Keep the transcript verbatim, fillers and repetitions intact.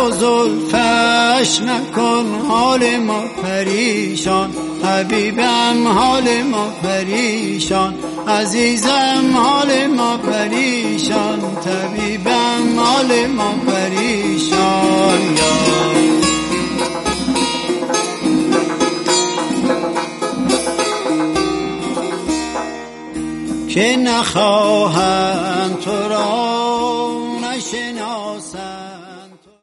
با زلفش نکن حال ما پریشان، حبیبم حال ما پریشان، عزیزم حال ما پریشان، طبیبم حال ما پریشان. که نخواهم تو را نشناسم